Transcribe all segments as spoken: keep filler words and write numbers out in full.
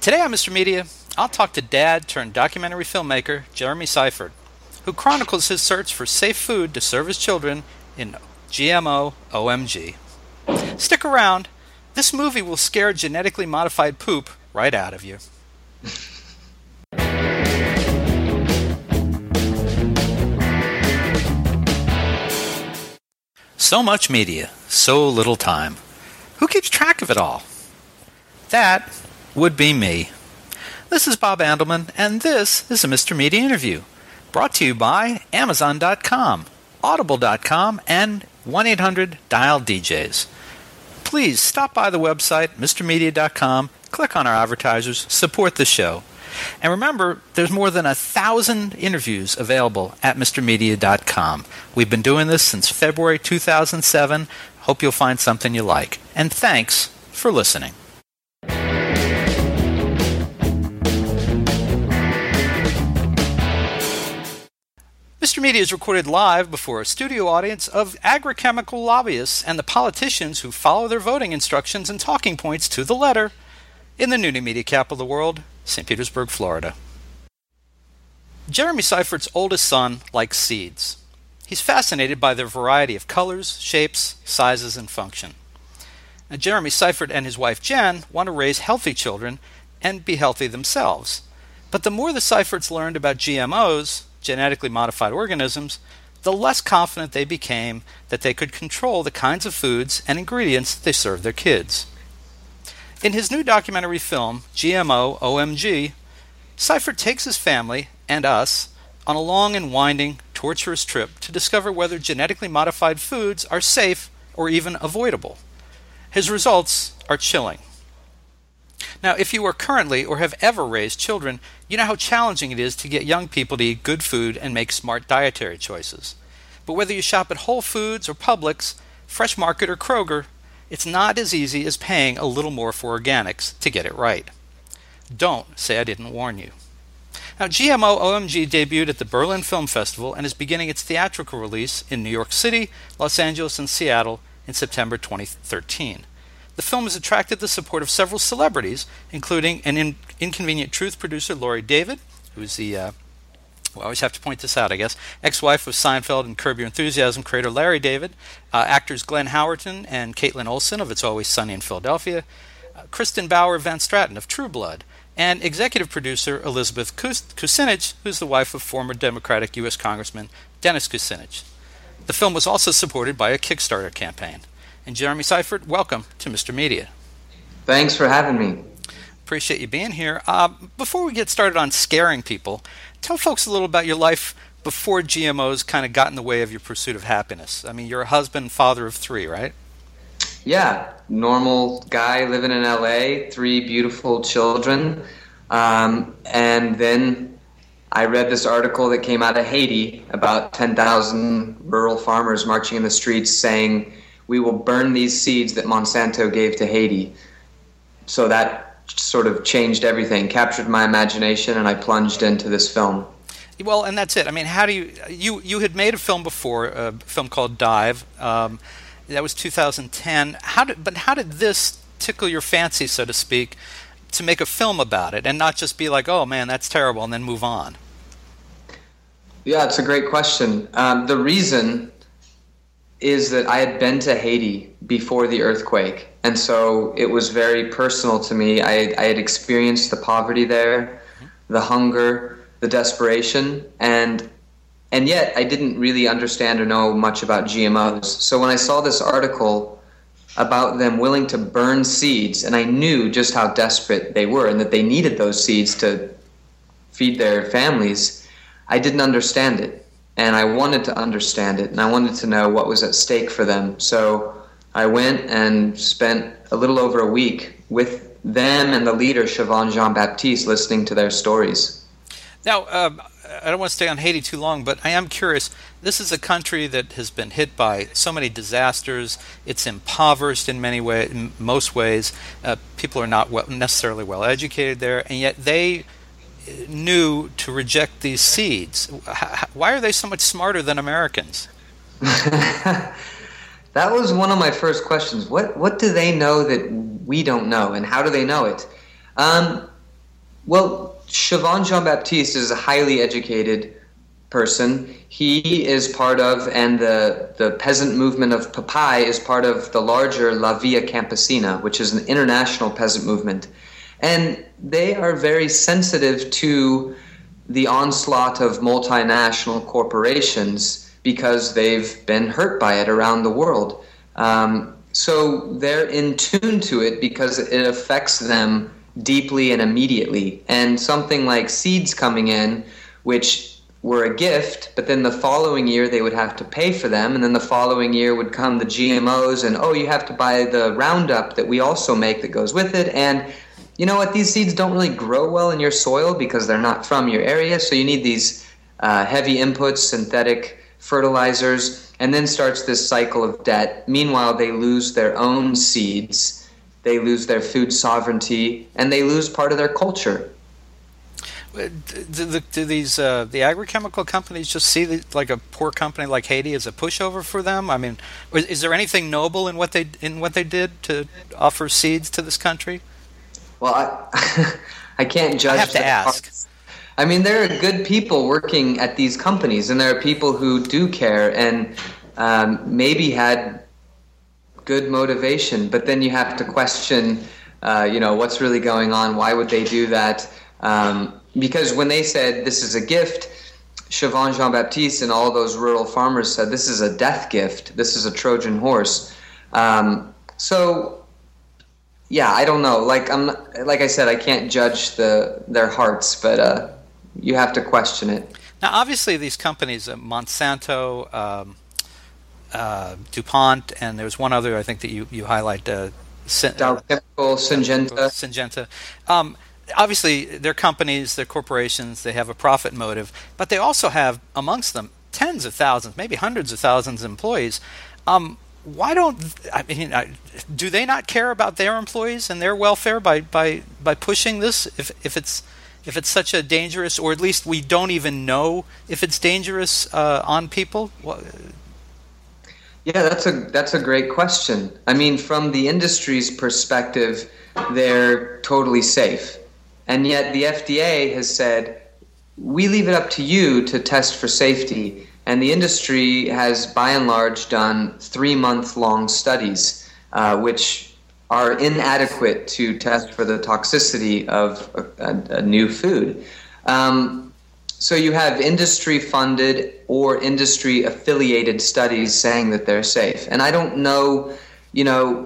Today on Mister Media, I'll talk to dad turned documentary filmmaker Jeremy Seifert, who chronicles his search for safe food to serve his children in G M O O M G. Stick around. This movie will scare genetically modified poop right out of you. So much media, so little time. Who keeps track of it all? That would be me. This is Bob Andelman, and this is a Mister Media interview, brought to you by Amazon dot com, Audible dot com, and one eight hundred dial D Js. Please stop by the website, Mister Media dot com, click on our advertisers, support the show. And remember, there's more than a thousand interviews available at Mister Media dot com. We've been doing this since February two thousand seven. Hope you'll find something you like. And thanks for listening. Mister Media is recorded live before a studio audience of agrochemical lobbyists and the politicians who follow their voting instructions and talking points to the letter in the new media capital of the world, Saint Petersburg, Florida. Jeremy Seifert's oldest son likes seeds. He's fascinated by their variety of colors, shapes, sizes, and function. Now, Jeremy Seifert and his wife Jen want to raise healthy children and be healthy themselves. But the more the Seiferts learned about G M Os, genetically modified organisms, the less confident they became that they could control the kinds of foods and ingredients they serve their kids. In his new documentary film, G M O O M G, Seifert takes his family, and us, on a long and winding, torturous trip to discover whether genetically modified foods are safe or even avoidable. His results are chilling. Now, if you are currently or have ever raised children, you know how challenging it is to get young people to eat good food and make smart dietary choices. But whether you shop at Whole Foods or Publix, Fresh Market or Kroger, it's not as easy as paying a little more for organics to get it right. Don't say I didn't warn you. Now, G M O O M G debuted at the Berlin Film Festival and is beginning its theatrical release in New York City, Los Angeles, and Seattle in September twenty thirteen. The film has attracted the support of several celebrities, including an in- Inconvenient Truth producer, Laurie David, who's the, uh, well, I always have to point this out, I guess, ex-wife of Seinfeld and Curb Your Enthusiasm creator Larry David, uh, actors Glenn Howerton and Caitlin Olsen of It's Always Sunny in Philadelphia, uh, Kristen Bauer Van Straten of True Blood, and executive producer Elizabeth Kucinich, who's the wife of former Democratic U S Congressman Dennis Kucinich. The film was also supported by a Kickstarter campaign. And Jeremy Seifert, welcome to Mister Media. Thanks for having me. Appreciate you being here. Uh, before we get started on scaring people, tell folks a little about your life before G M Os kind of got in the way of your pursuit of happiness. I mean, you're a husband and father of three, right? Yeah, normal guy living in L A, three beautiful children. Um, and then I read this article that came out of Haiti about ten thousand rural farmers marching in the streets saying, "We will burn these seeds that Monsanto gave to Haiti." So that sort of changed everything, captured my imagination, and I plunged into this film. Well, and that's it. I mean, how do you, you, you had made a film before, a film called Dive. Um, that was two thousand ten. How did, but how did this tickle your fancy, so to speak, to make a film about it and not just be like, oh man, that's terrible, and then move on? Yeah, it's a great question. Um, the reason is that I had been to Haiti before the earthquake, and so it was very personal to me. I, I had experienced the poverty there, the hunger, the desperation, and and yet I didn't really understand or know much about G M Os. So when I saw this article about them willing to burn seeds, and I knew just how desperate they were and that they needed those seeds to feed their families, I didn't understand it. And I wanted to understand it, and I wanted to know what was at stake for them. So I went and spent a little over a week with them and the leader, Siobhan Jean-Baptiste, listening to their stories. Now, um, I don't want to stay on Haiti too long, but I am curious. This is a country that has been hit by so many disasters. It's impoverished in many ways, in most ways. Uh, people are not well, necessarily well educated there, and yet they knew to reject these seeds. Why are they so much smarter than Americans? That was one of my first questions. What what do they know that we don't know, and how do they know it? Um, Well, Siobhan Jean-Baptiste is a highly educated person. He is part of, and the, the peasant movement of Papai is part of the larger La Via Campesina, which is an international peasant movement. And they are very sensitive to the onslaught of multinational corporations because they've been hurt by it around the world. Um, so they're in tune to it because it affects them deeply and immediately. And something like seeds coming in, which were a gift, but then the following year they would have to pay for them, and then the following year would come the G M Os, and oh, you have to buy the Roundup that we also make that goes with it, and you know what, these seeds don't really grow well in your soil because they're not from your area, so you need these uh, heavy inputs, synthetic fertilizers, and then starts this cycle of debt. Meanwhile, they lose their own seeds, they lose their food sovereignty, and they lose part of their culture. Do, the, do these uh, the agrochemical companies just see the, like a poor company like Haiti as a pushover for them? I mean, is, is there anything noble in what they in what they did to offer seeds to this country? Well, I, I can't judge. I have to ask. Parts. I mean, there are good people working at these companies, and there are people who do care and um, maybe had good motivation. But then you have to question, uh, you know, what's really going on? Why would they do that? Um, Because when they said this is a gift, Siobhan Jean-Baptiste and all those rural farmers said this is a death gift. This is a Trojan horse. Um, so, yeah, I don't know. Like I'm, not, like I said, I can't judge the their hearts, but uh, you have to question it. Now, obviously, these companies, uh, Monsanto, um, uh, DuPont, and there's one other I think that you you highlight. Uh, Syn- Dow Chemical, Syngenta. Syngenta. Um, Obviously, they're companies, they're corporations, they have a profit motive, but they also have amongst them tens of thousands, maybe hundreds of thousands of employees. Um, why don't, I mean, do they not care about their employees and their welfare by, by, by pushing this if, if it's if it's such a dangerous, or at least we don't even know if it's dangerous uh, on people? Yeah, that's a that's a great question. I mean, from the industry's perspective, they're totally safe. And yet the F D A has said, we leave it up to you to test for safety. And the industry has, by and large, done three-month-long studies, uh, which are inadequate to test for the toxicity of a, a, a new food. Um, so you have industry-funded or industry-affiliated studies saying that they're safe. And I don't know, you know...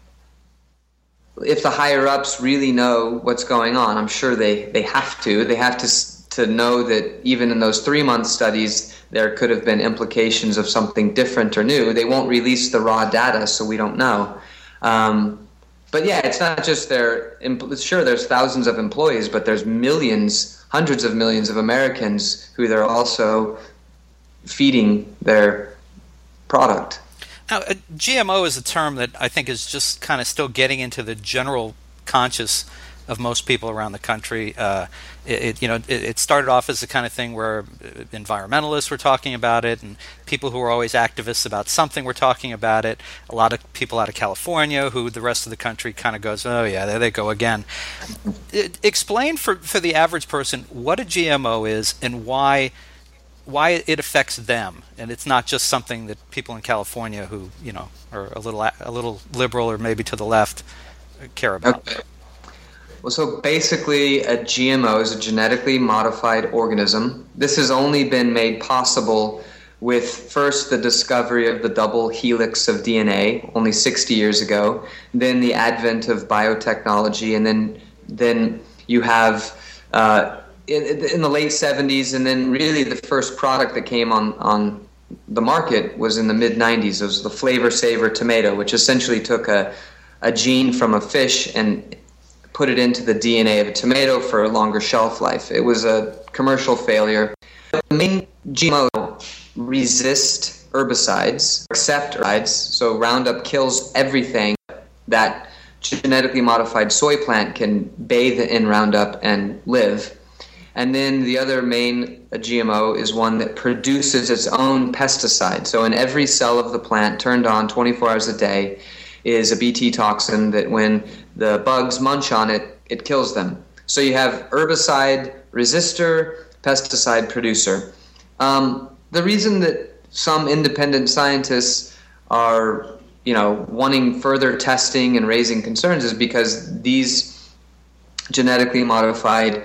if the higher-ups really know what's going on. I'm sure they, they have to. They have to to know that even in those three-month studies, there could have been implications of something different or new. They won't release the raw data, so we don't know. Um, but yeah, it's not just their... Sure, there's thousands of employees, but there's millions, hundreds of millions of Americans who they're also feeding their product. Now, G M O is a term that I think is just kind of still getting into the general conscious of most people around the country. Uh, it, it, you know, it, it started off as the kind of thing where environmentalists were talking about it, and people who were always activists about something were talking about it. A lot of people out of California, who the rest of the country kind of goes, oh yeah, there they go again. It, explain for for the average person what a G M O is and why. why it affects them, and it's not just something that people in California who, you know, are a little a little liberal or maybe to the left care about. Okay. Well, so basically a G M O is a genetically modified organism. This has only been made possible with first the discovery of the double helix of D N A only sixty years ago, then the advent of biotechnology, and then then you have uh, In, in the late seventies, and then really the first product that came on, on the market was in the mid nineties. It was the Flavor Saver tomato, which essentially took a, a gene from a fish and put it into the D N A of a tomato for a longer shelf life. It was a commercial failure. The main G M O resist herbicides, accept herbicides, so Roundup kills everything that genetically modified soy plant can bathe in Roundup and live. And then the other main G M O is one that produces its own pesticide. So in every cell of the plant, turned on twenty-four hours a day, is a Bt toxin that when the bugs munch on it, it kills them. So you have herbicide resistor, pesticide producer. Um, the reason that some independent scientists are, you know, wanting further testing and raising concerns is because these genetically modified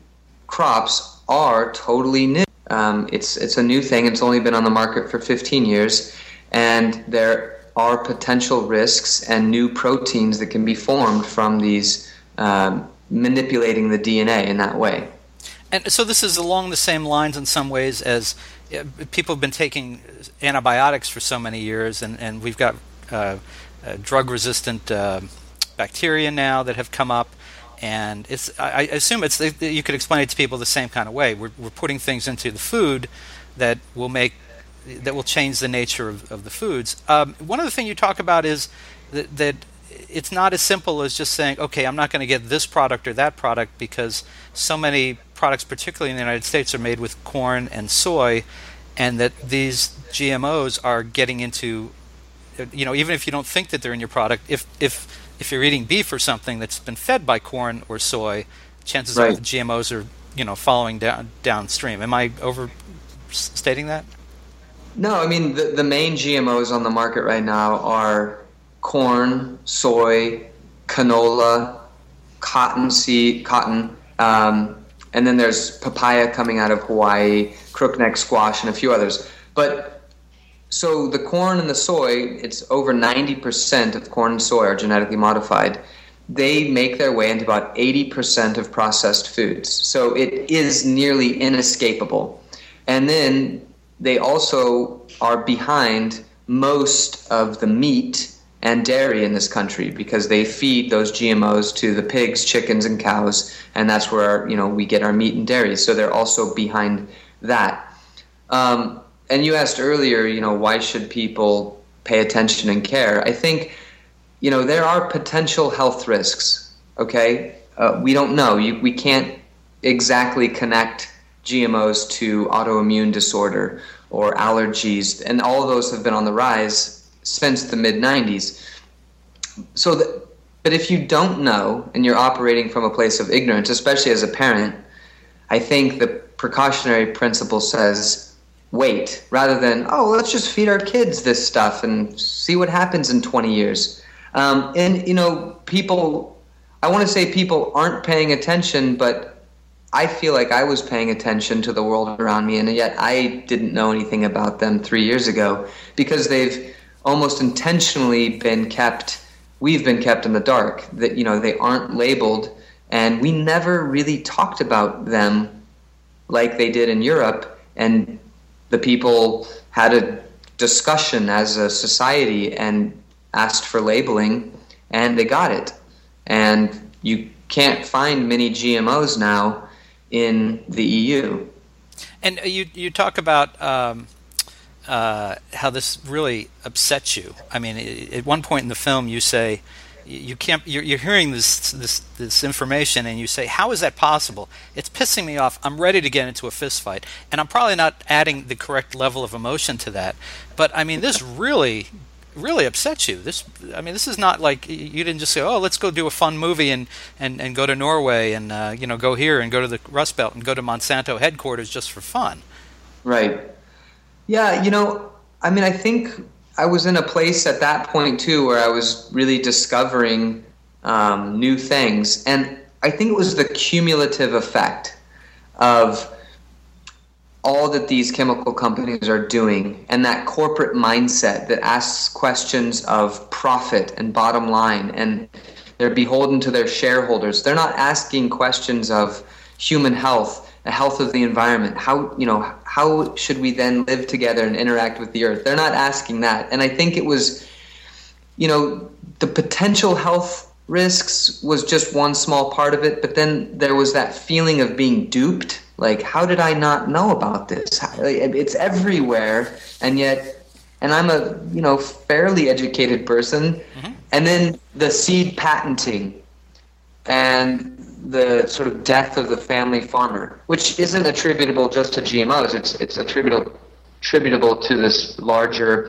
crops are totally new. Um, it's it's a new thing. It's only been on the market for fifteen years, and there are potential risks and new proteins that can be formed from these um, manipulating the D N A in that way. And so this is along the same lines in some ways as uh, people have been taking antibiotics for so many years, and, and we've got uh, uh, drug-resistant uh, bacteria now that have come up. And it's, I, I assume it's, you could explain it to people the same kind of way. We're, we're putting things into the food that will make, that will change the nature of, of the foods. Um, one of the things you talk about is that, that it's not as simple as just saying, okay, I'm not going to get this product or that product, because so many products, particularly in the United States, are made with corn and soy, and that these G M Os are getting into, you know, even if you don't think that they're in your product, if if if you're eating beef or something that's been fed by corn or soy, chances right. are the G M Os are, you know, following down downstream. Am I overstating that? No, I mean, the, the main G M Os on the market right now are corn, soy, canola, cottonseed, cotton, um, and then there's papaya coming out of Hawaii, crookneck squash, and a few others. But so the corn and the soy, it's over ninety percent of corn and soy are genetically modified. They make their way into about eighty percent of processed foods. So it is nearly inescapable. And then they also are behind most of the meat and dairy in this country, because they feed those G M Os to the pigs, chickens, and cows, and that's where, you know, we get our meat and dairy. So they're also behind that. Um, and you asked earlier, you know, why should people pay attention and care? I think, you know, there are potential health risks, okay? Uh, we don't know. You, we can't exactly connect G M Os to autoimmune disorder or allergies, and all of those have been on the rise since the mid nineties. So, the, but if you don't know and you're operating from a place of ignorance, especially as a parent, I think the precautionary principle says wait, rather than, oh, let's just feed our kids this stuff and see what happens in twenty years. Um, and, you know, people, I want to say people aren't paying attention, but I feel like I was paying attention to the world around me, and yet I didn't know anything about them three years ago, because they've almost intentionally been kept, we've been kept in the dark, that, you know, they aren't labeled, and we never really talked about them like they did in Europe, and the people had a discussion as a society and asked for labeling, and they got it. And you can't find many G M Os now in the E U. And you you talk about um, uh, how this really upsets you. I mean, at one point in the film, you say you can't. You're, you're hearing this this this information, and you say, "How is that possible? It's pissing me off. I'm ready to get into a fist fight." And I'm probably not adding the correct level of emotion to that, but I mean, this really. really upsets you. This, I mean, this is not like you didn't just say, "Oh, let's go do a fun movie and and, and go to Norway and uh, you know go here and go to the Rust Belt and go to Monsanto headquarters just for fun." Right. Yeah. You know, I mean, I think I was in a place at that point too where I was really discovering um, new things, and I think it was the cumulative effect of all that these chemical companies are doing, and that corporate mindset that asks questions of profit and bottom line, and they're beholden to their shareholders. They're not asking questions of human health, the health of the environment. How, you know, how should we then live together and interact with the earth? They're not asking that. And I think it was, you know, the potential health risks was just one small part of it, but then there was that feeling of being duped. Like, how did I not know about this? It's everywhere, and yet, and I'm a, you know, fairly educated person, mm-hmm. And then the seed patenting and the sort of death of the family farmer, which isn't attributable just to G M Os. It's it's attributable attributable to this larger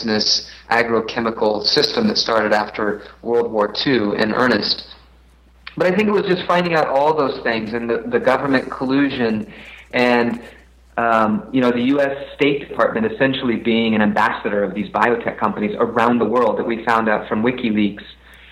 agribusiness, agrochemical system that started after World War Two in earnest. but I think it was just finding out all those things and the, the government collusion and, um, you know, the U S State Department essentially being an ambassador of these biotech companies around the world that we found out from WikiLeaks.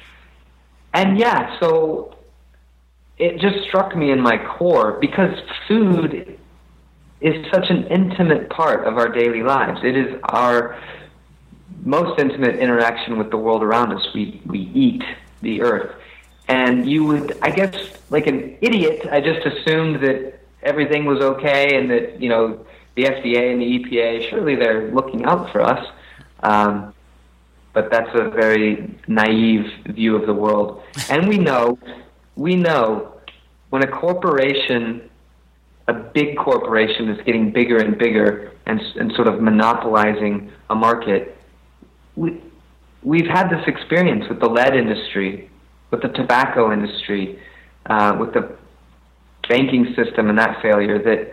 And yeah, so it just struck me in my core because food is such an intimate part of our daily lives. It is our most intimate interaction with the world around us. We, we eat the earth. And you would, I guess, like an idiot, I just assumed that everything was okay and that, you know, the F D A and the E P A, surely they're looking out for us. Um, but that's a very naive view of the world. And we know, we know when a corporation, a big corporation is getting bigger and bigger and, and sort of monopolizing a market, we, we've had this experience with the lead industry, with the tobacco industry, uh, with the banking system and that failure, that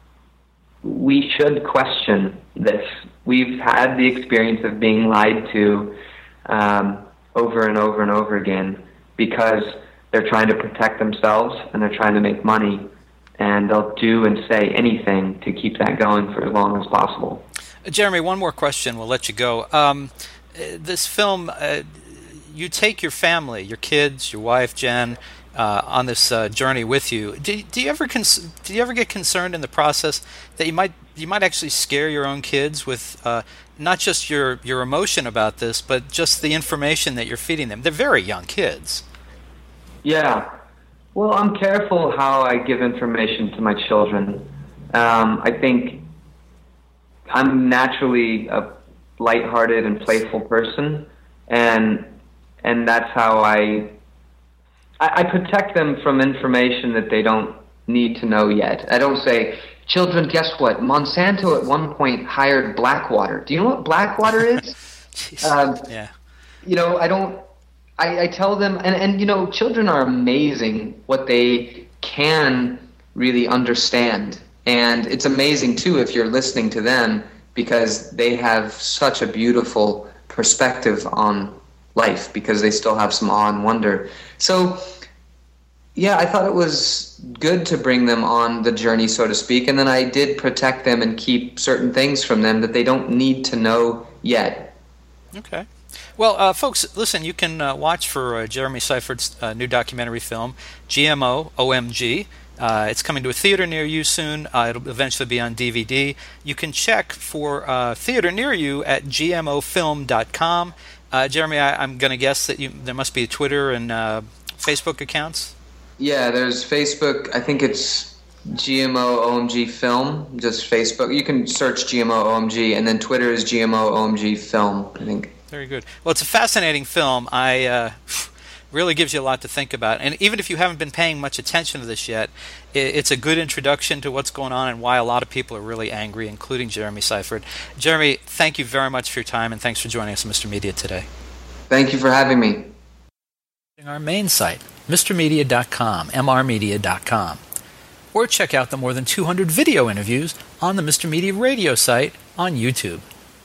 we should question this. We've had the experience of being lied to um, over and over and over again because they're trying to protect themselves and they're trying to make money, and they'll do and say anything to keep that going for as long as possible. Uh, Jeremy, one more question, we'll let you go. Um, this film, uh, you take your family, your kids, your wife, Jen, uh, on this uh, journey with you. Do, do you ever cons- do you ever get concerned in the process that you might you might actually scare your own kids with uh, not just your, your emotion about this, but just the information that you're feeding them? They're very young kids. Yeah. Well, I'm careful how I give information to my children. Um, I think I'm naturally a lighthearted and playful person, and and that's how I, I I protect them from information that they don't need to know yet. I don't say, children, guess what? Monsanto at one point hired Blackwater. Do you know what Blackwater is? um, yeah. You know, I don't. I, I tell them, and, and you know, children are amazing what they can really understand. And it's amazing, too, if you're listening to them, because they have such a beautiful perspective on life, because they still have some awe and wonder. So, yeah, I thought it was good to bring them on the journey, so to speak, and then I did protect them and keep certain things from them that they don't need to know yet. Okay. Well, uh, folks, listen, you can uh, watch for uh, Jeremy Seifert's uh, new documentary film, G M O, O M G. Uh, it's coming to a theater near you soon. Uh, it'll eventually be on D V D. You can check for uh, theater near you at G M O film dot com. Uh, Jeremy, I, I'm going to guess that you, there must be Twitter and uh, Facebook accounts? Yeah, there's Facebook. I think it's G M O O M G Film, just Facebook. You can search G M O O M G, and then Twitter is G M O O M G Film, I think. Very good. Well, it's a fascinating film. I uh, really gives you a lot to think about. And even if you haven't been paying much attention to this yet, it's a good introduction to what's going on and why a lot of people are really angry, including Jeremy Seifert. Jeremy, thank you very much for your time, and thanks for joining us on Mister Media today. Thank you for having me. Our main site, Mr Media dot com, M R Media dot com. Or check out the more than two hundred video interviews on the Mister Media radio site on YouTube.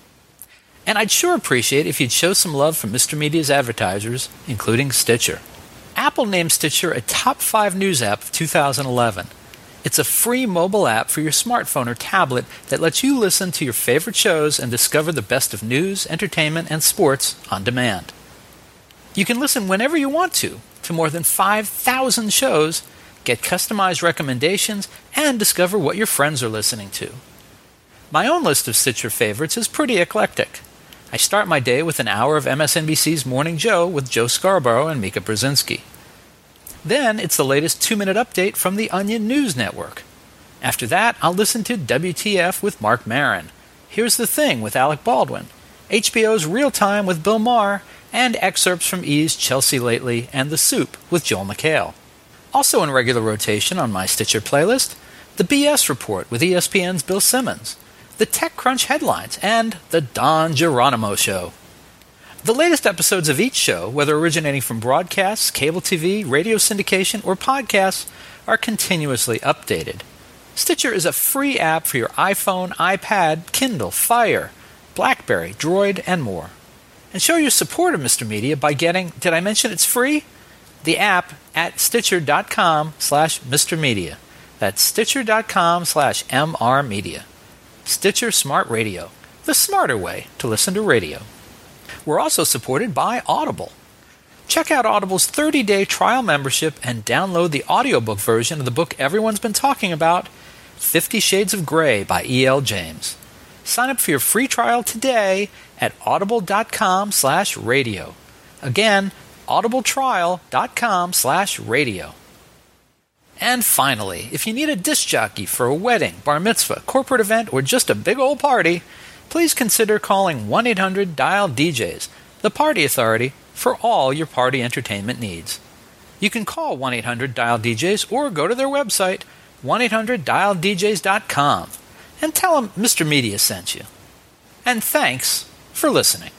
And I'd sure appreciate if you'd show some love from Mister Media's advertisers, including Stitcher. Apple named Stitcher a top five news app of two thousand eleven. It's a free mobile app for your smartphone or tablet that lets you listen to your favorite shows and discover the best of news, entertainment, and sports on demand. You can listen whenever you want to, to more than five thousand shows, get customized recommendations, and discover what your friends are listening to. My own list of Stitcher favorites is pretty eclectic. I start my day with an hour of M S N B C's Morning Joe with Joe Scarborough and Mika Brzezinski. Then it's the latest two-minute update from the Onion News Network. After that, I'll listen to W T F with Mark Maron, Here's the Thing with Alec Baldwin, H B O's Real Time with Bill Maher, and excerpts from E's Chelsea Lately and The Soup with Joel McHale. Also in regular rotation on my Stitcher playlist, the B S Report with E S P N's Bill Simmons, the TechCrunch headlines, and the Don Geronimo Show. The latest episodes of each show, whether originating from broadcasts, cable T V, radio syndication, or podcasts, are continuously updated. Stitcher is a free app for your iPhone, iPad, Kindle, Fire, BlackBerry, Droid, and more. And show your support of Mister Media by getting, did I mention it's free? the app at stitcher.com slash Mr. Media. That's stitcher.com slash MR Media. Stitcher Smart Radio, the smarter way to listen to radio. We're also supported by Audible. Check out Audible's thirty-day trial membership and download the audiobook version of the book everyone's been talking about, Fifty Shades of Grey by E L James. Sign up for your free trial today at audible.com slash radio. Again, audibletrial.com slash radio. And finally, if you need a disc jockey for a wedding, bar mitzvah, corporate event, or just a big old party, please consider calling one eight hundred dial D Js, the party authority for all your party entertainment needs. You can call one eight hundred dial D Js or go to their website, one eight hundred dial D Js dot com, and tell them Mister Media sent you. And thanks for listening.